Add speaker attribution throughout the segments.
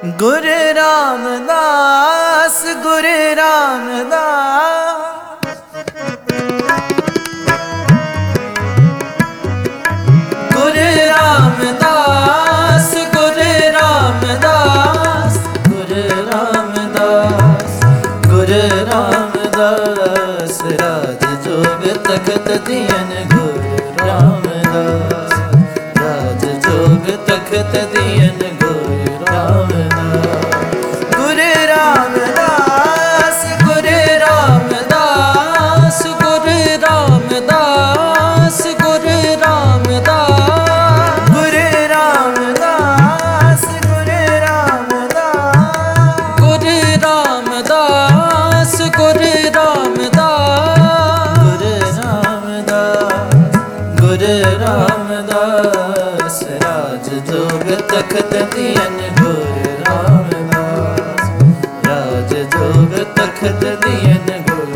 Speaker 1: गुरु रामदास गुरु रामदास गुरु रामदास गुरु रामदास गुरु रामदास गुरु रामदास राज जोग तखत दियन गुरु रामदास राज जोग तखत दियन गुरु रामदास गुरु रामदास गुरु रामदास गुरु रामदास गुरु रामदास गुरु रामदास गुरु रामदास गुरु रामदास गुरु रामदास गुरु रामदास राज जोग तखत दियन गुरु रामदास राज जोग तखत दियन गुरु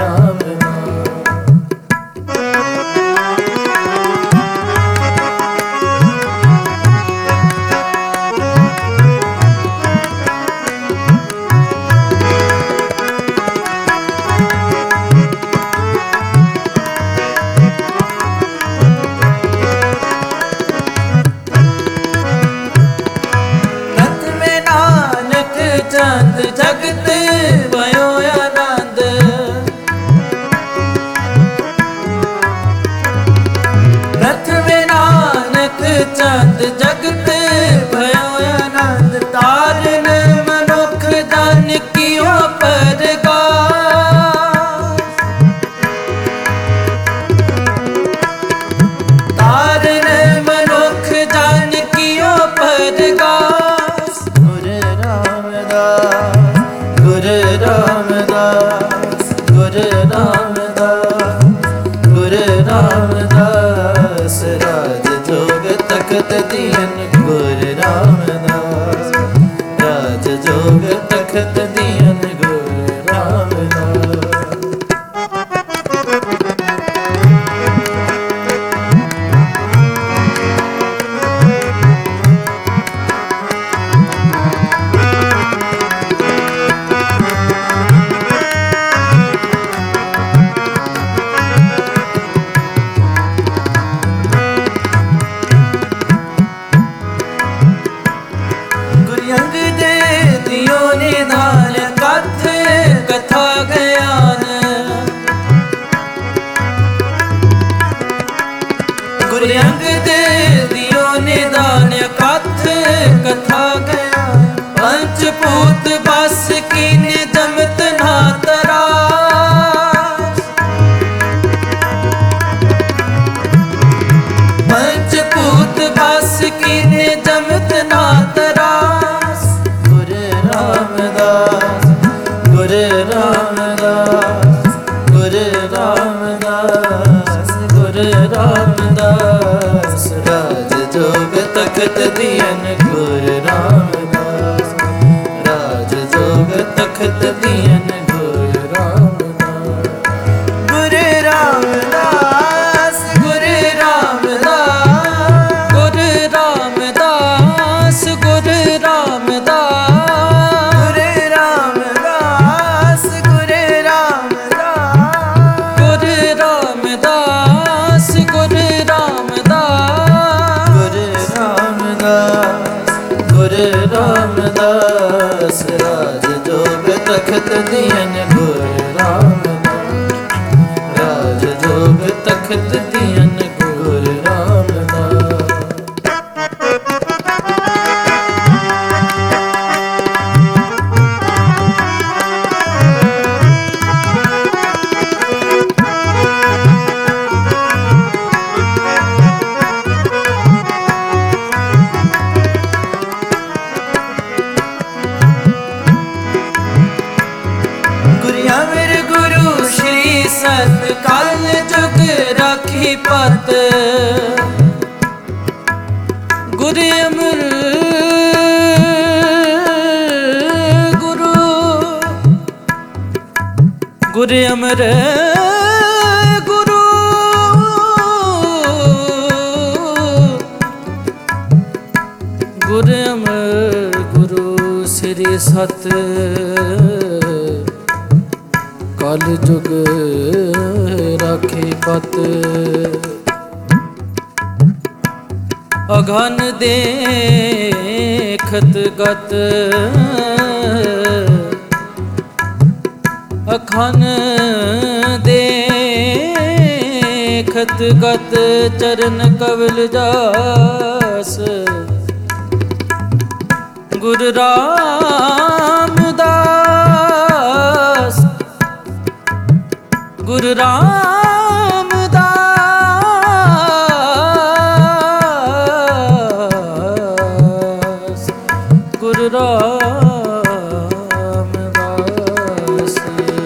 Speaker 1: चंद जगत भयो आनंद प्रथम नानक चंद जगत भयो आनंद तारन मनुख धन कियो परगास तारन मनुख धन कियो परगास गुरु रामदास गुरु रामदास गुरु रामदास राज जोग तखत दियन गुरु रामदास राज जोग तखत दियन गुरु रामदास कथा ज्ञान गुरु अंगद दियो निदान कथ कथा ज्ञान पंचभूत बस कीन जमत ना तरास पंचभूत बस कीन जमत ना तरास गुरु रामदास गुरु रामदास गुरु रामदास गुरु रामदास राज जोग तखत दियन गुरु रामदास राज जोग तखत दियन गुरु रामदास गुरु रामदास गुरु रामदास गुरु रामदास गुरु रामदास गुरु रामदास गुरु रामदास राज जोग तखत दियन गुरु रामदास राज जोग तखत दियन गुरु रामदास सतकाल जुग राखी पत गुरु अमर गुरु गुरु अमर गुरु गुरु अमर गुरु ਸ੍ਰੀ ਸਤ ਕਲ ਜੁਗ ਰਾਖੇ ਪਤ ਅਘਨ ਦੇਖਤ ਗਤ ਅਖਨ ਦੇਖਤ ਗਤ ਚਰਨ ਕਵਲ ਜਾਸ ਗੁਰੂ ਰਾਮਦਾਸ ਗੁਰੂ ਰਾਮਦਾਸ ਗੁਰੂ ਰਾਮਦਾਸ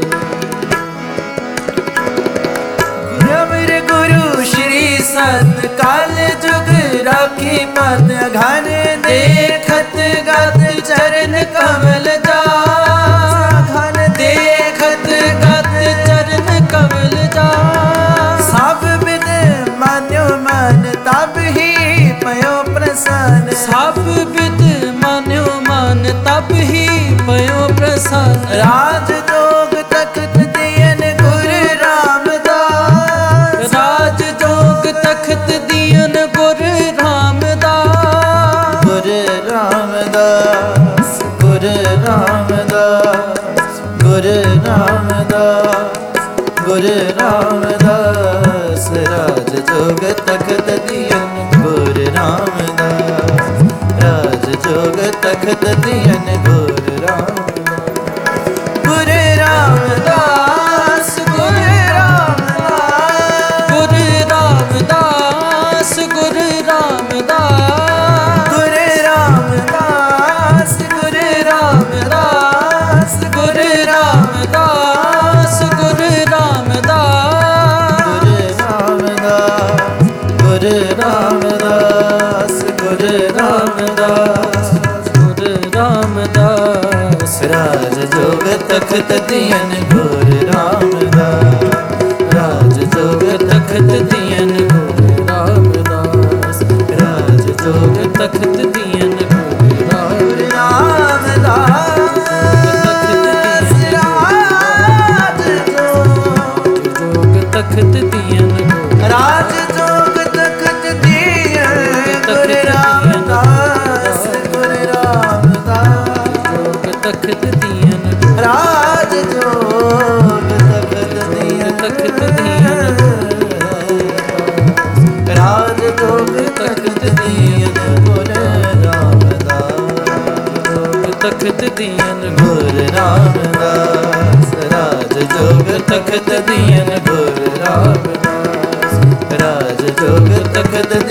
Speaker 1: ਗੁਰੂ ਮੇਰੇ ਗੁਰੂ ਸ਼੍ਰੀ ਸਤ ਕਲ ਜੁਗ ਰਾਖੀ ਪਤ ਅਘਨ ਦੇਖਤ ਗਤ ਚਰਨ ਕਮਲ ਜਾਸ ਅਘਨ ਦੇਖਤ ਗਤ ਚਰਨ ਕਮਲ ਜਾਸ ਸਭ ਬਿਦ ਮਾਨਿਓ ਮਨ ਤਬ ਹੀ ਪਇਓ ਪ੍ਰਸੰਨ ਸਭ ਬਿਦ ਮਾਨਿਓ ਮਨ ਤਬ ਹੀ ਪਇਓ ਪ੍ਰਸੰਨ ਰਾਜ ਜੋਗ ਤਖਤ ਦੀਨ ਗੁਰੂ ਰਾਮਦਾਸ ਰਾਜ ਜੋਗ ਤਖਤ ਦੀਨ ਗੁਰੂ ਰਾਮਦਾਸ ਗੁਰੂ ਰਾਮਦਾਸ ਗੁਰੂ ਰਾਮਦਾਸ ਗੁਰੂ ਰਾਮਦਾਸ ਗੁਰੂ ਰਾਮਦਾਸ ਰਾਜ ਜੋਗ ਤਖਤ ਦੀਨ ਗੁਰੂ ਰਾਮਦਾਸ ਰਾਜ ਜੋਗ ਤਖਤ ਦੀਨ ਗੁਰੂ ਰਾਮਦਾਸ ਗੁਰੂ ਰਾਮਦਾਸ ਗੁਰੂ ਰਾਮਦਾਸ ਗੁਰੂ ਰਾਮਦਾਸ ਗੁਰੂ ਰਾਮਦਾਸ ਗੁਰੂ ਰਾਮਦਾਸ ਗੁਰੂ ਰਾਮਦਾਸ ਗੁਰੂ ਰਾਮਦਾਸ ਗੁਰੂ ਰਾਮਦਾਸ ਗੁਰੂ ਰਾਮਦਾਸ ਗੁਰੂ ਰਾਮਦਾਸ ਰਾਜ ਜੋਗ ਤਖਤ ਦੀਨ ਗੁਰੂ ਰਾਮਦਾਸ ਰਾਜ ਜੋਗ ਤਖਤ ਦੀਨ ਗੁਰੂ ਰਾਮਦਾਸ ਰਾਜ ਜੋਗ ਤਖਤ ਦੀਨ ਗੁਰੂ ਰਾਮਦਾਸ ਰਾਜ ਜੋਗ ਤਖਤ ਦੀਨ ਰਾਜ ਜੋਗ ਤਖਤ ਦੀਨ ਗੁਰੂ ਰਾਮਦਾਸ ਗੁਰੂ ਰਾਮਦਾਸ ਜੋਗ ਤਖਤ ਦੀਨ ਰਾਜ ਜੋਗ ਤਖਤ ਦੀਨ ਤਖਤ ਦੀਨ ਰਾਜ ਜੋਗ ਤਖਤ ਦੀਨ ਗੁਰੂ ਰਾਮਦਾਸ ਤਖਤ ਦੀਨ ਗੁਰੂ ਰਾਮਦਾਸ ਰਾਜ ਜੋਗ ਤਖਤ ਦੀਨ ਗੁਰੂ ਰਾਮਦਾਸ ਰਾਜ ਜੋਗ ਤਖਤ